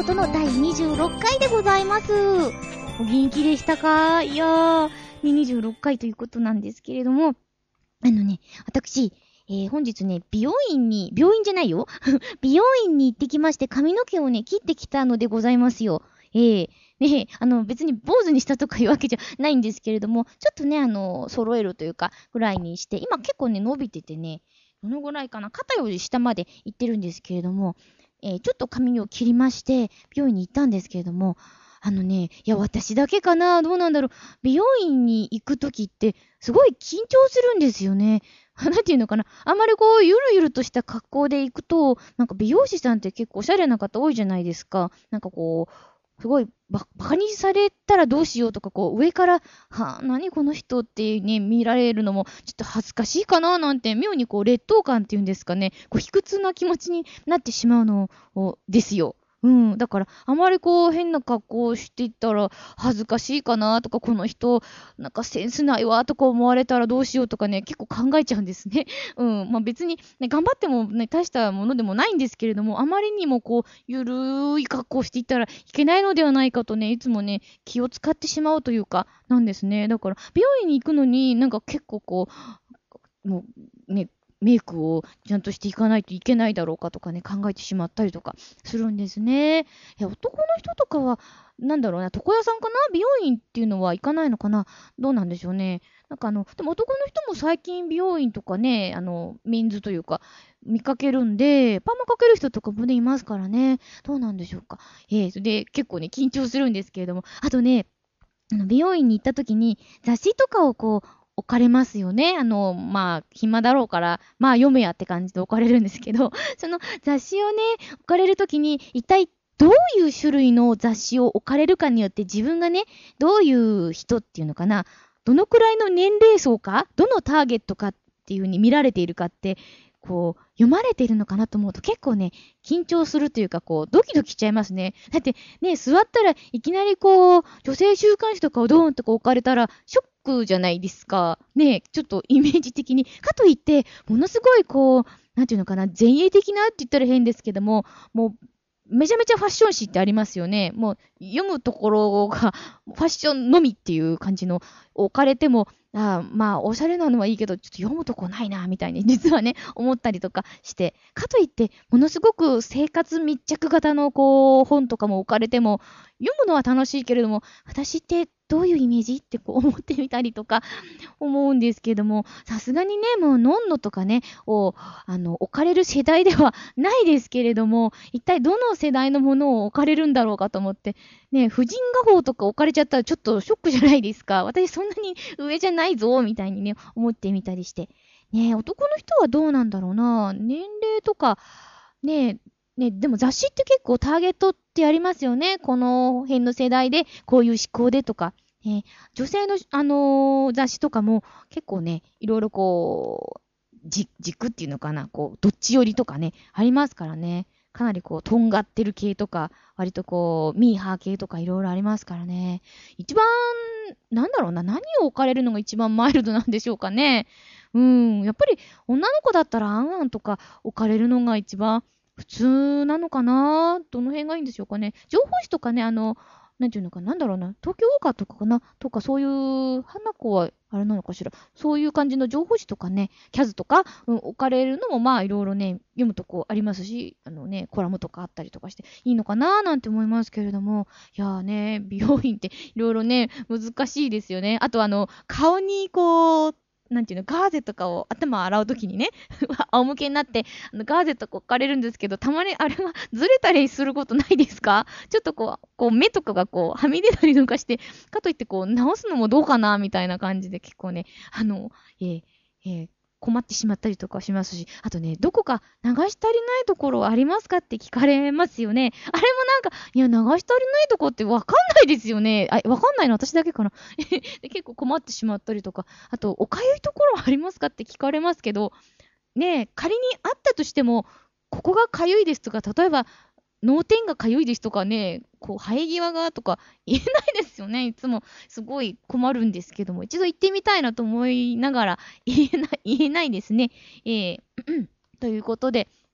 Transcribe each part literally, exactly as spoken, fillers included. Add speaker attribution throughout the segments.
Speaker 1: ことのだいにじゅうろっかいでございます。お元気でしたか？いやー、にじゅうろっかいということなんですけれども、あのね、私、えー、本日ね、美容院に、病院じゃないよ美容院に行ってきまして、髪の毛をね、切ってきたのでございますよ。えー、ね、あの、別に坊主にしたとかいうわけじゃないんですけれども、ちょっとね、あの、揃えるというか、ぐらいにして、今結構ね、伸びててね、どのぐらいかな、肩より下まで行ってるんですけれども、えー、ちょっと髪を切りまして、美容院に行ったんですけれども、あのね、いや、私だけかな、どうなんだろう。美容院に行くときって、すごい緊張するんですよね。なんていうのかな。あんまりこう、ゆるゆるとした格好で行くと、なんか美容師さんって結構おしゃれな方多いじゃないですか。なんかこう、すごいバ、バカにされたらどうしようとか、こう、上から、はぁ、何この人ってね、見られるのも、ちょっと恥ずかしいかななんて、妙にこう、劣等感っていうんですかね、こう、卑屈な気持ちになってしまうのをですよ。うん。だから、あまりこう、変な格好をしていったら、恥ずかしいかなとか、この人、なんかセンスないわとか思われたらどうしようとかね、結構考えちゃうんですね。うん。まあ別に、ね、頑張ってもね、大したものでもないんですけれども、あまりにもこう、ゆるーい格好をしていったらいけないのではないかとね、いつもね、気を使ってしまうというか、なんですね。だから、美容院に行くのになんか結構こう、もう、ね、メイクをちゃんとしていかないといけないだろうかとかね、考えてしまったりとかするんですね。いや、男の人とかは、なんだろうな、床屋さんかな、美容院っていうのは行かないのかな、どうなんでしょうね。なんかあの、でも男の人も最近美容院とかね、あの、メンズというか、見かけるんで、パーマかける人とかもね、いますからね。どうなんでしょうか。えー、で、結構ね、緊張するんですけれども、あとね、あの美容院に行った時に雑誌とかをこう置かれますよね。あの、まあ、暇だろうから、まあ読めやって感じで置かれるんですけど、その雑誌をね、置かれる時に、一体どういう種類の雑誌を置かれるかによって自分がね、どういう人っていうのかな、どのくらいの年齢層か、どのターゲットかっていう風に見られているかって、こう、読まれているのかなと思うと結構ね、緊張するというか、こう、ドキドキしちゃいますね。だって、ね、座ったらいきなりこう、女性週刊誌とかをドーンとこう置かれたら、ショックじゃないですか。ね、ちょっとイメージ的に。かといって、ものすごいこう、なんていうのかな、前衛的なって言ったら変ですけども、もう、めちゃめちゃファッション誌ってありますよね。もう、読むところが、ファッションのみっていう感じの置かれても、ああ、まあ、おしゃれなのはいいけど、ちょっと読むとこないな、みたいに、実はね、思ったりとかして。かといって、ものすごく生活密着型の、こう、本とかも置かれても、読むのは楽しいけれども、私ってどういうイメージってこう思ってみたりとか、思うんですけども、さすがにね、もう、ノンノとかね、を、あの、置かれる世代ではないですけれども、一体どの世代のものを置かれるんだろうかと思って、ね、婦人画報とか置かれちゃったらちょっとショックじゃないですか。私そんなに上じゃないぞ、みたいにね、思ってみたりして。ね、男の人はどうなんだろうな。年齢とか、ね、ね、でも雑誌って結構ターゲットってありますよね。この辺の世代で、こういう思考でとか。ね、女性の、あのー雑誌とかも結構ね、いろいろこう、じ、軸っていうのかな、こう、どっち寄りとかね、ありますからね。かなりこう、とんがってる系とか、割とこう、ミーハー系とかいろいろありますからね。一番、なんだろうな、何を置かれるのが一番マイルドなんでしょうかね。うん、やっぱり女の子だったらあんあんとか置かれるのが一番普通なのかな。どの辺がいいんでしょうかね。情報誌とかね、あの、なんていうのかな、なんだろうな、東京ウォーカーとかかな、とかそういう、花子は、あれなのかしら、そういう感じの情報誌とかね、キャズとか、うん、置かれるのも、まあ、いろいろね、読むとこありますし、あのね、コラムとかあったりとかして、いいのかななんて思いますけれども、いやーね、美容院っていろいろね、難しいですよね。あと、あの、顔にこう、なんていうの、ガーゼとかを頭洗うときにね、仰向けになって、あのガーゼとか置かれるんですけど、たまにあれはずれたりすることないですか？ちょっとこう、こう目とかがこう、はみ出たりとかして、かといってこう、直すのもどうかなみたいな感じで結構ね、あの、えーえー困ってしまったりとかしますし、あとね、どこか流し足りないところありますかって聞かれますよね。あれもなんか、いや、流し足りないとこってわかんないですよね。あ、わかんないの私だけかな。で結構困ってしまったりとか、あと、おかゆいところありますかって聞かれますけど、ねえ、仮にあったとしても、ここがかゆいですとか、例えば、脳天がかゆいですとかね、こう、生え際がとか言えないですよね。いつもすごい困るんですけども、一度行ってみたいなと思いながら言えない、言えないですね。えー、ということで、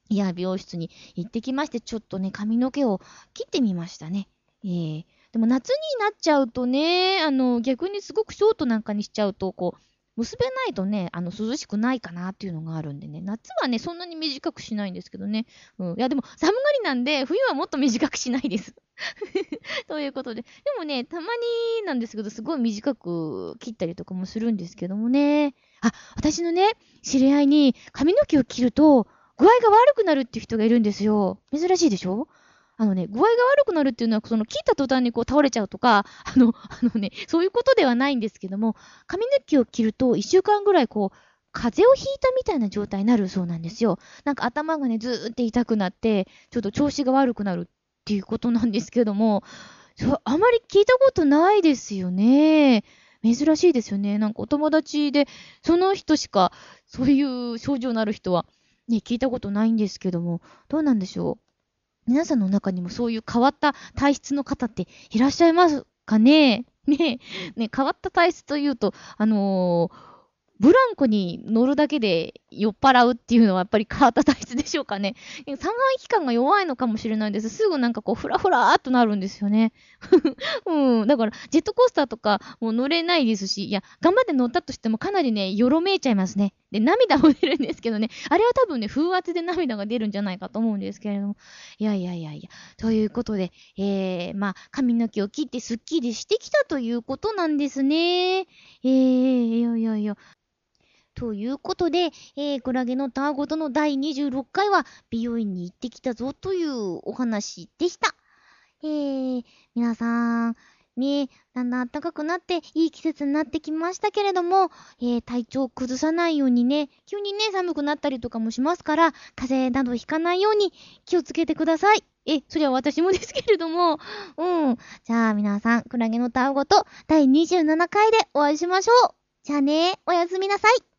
Speaker 1: いや、美容室に行ってきまして、ちょっとね、髪の毛を切ってみましたね。えー、でも夏になっちゃうとね、あの、逆にすごくショートなんかにしちゃうと、こう、結べないとね、あの、涼しくないかなっていうのがあるんでね、夏はね、そんなに短くしないんですけどね。うん。いや、でも、寒がりなんで、冬はもっと短くしないです。ということで。でもね、たまになんですけど、すごい短く切ったりとかもするんですけどもね。あ、私のね、知り合いに髪の毛を切ると、具合が悪くなるっていう人がいるんですよ。珍しいでしょ？あのね、具合が悪くなるっていうのは、その切った途端にこう倒れちゃうとか、あの、あのね、そういうことではないんですけども、髪の毛を切るといっしゅうかんぐらいこう、風邪をひいたみたいな状態になるそうなんですよ。なんか頭がね、ずーって痛くなって、ちょっと調子が悪くなるっていうことなんですけども、そう、あまり聞いたことないですよね。珍しいですよね。なんかお友達で、その人しか、そういう症状のある人は、ね、聞いたことないんですけども、どうなんでしょう。皆さんの中にもそういう変わった体質の方っていらっしゃいますかね？ね、ね、変わった体質というと、あのーブランコに乗るだけで酔っ払うっていうのはやっぱり変わった体質でしょうかね。三半規管が弱いのかもしれないです。すぐなんかこう、ふらふらーっとなるんですよね。うん。だから、ジェットコースターとかもう乗れないですし、いや、頑張って乗ったとしてもかなりね、よろめいちゃいますね。で、涙も出るんですけどね。あれは多分ね、風圧で涙が出るんじゃないかと思うんですけれども。いやいやいやいや。ということで、えー、まあ、髪の毛を切ってスッキリしてきたということなんですね。えー、いやいやいや。ということで、えー、クラゲのたわごとのだいにじゅうろっかいは美容院に行ってきたぞというお話でした。えー、皆さん、ね、だんだん暖かくなっていい季節になってきましたけれども、えー、体調を崩さないようにね、急にね、寒くなったりとかもしますから、風邪などひかないように気をつけてください。え、それは私もですけれども、うん。じゃあ皆さん、クラゲのたわごとだいにじゅうななかいでお会いしましょう。じゃあね、おやすみなさい。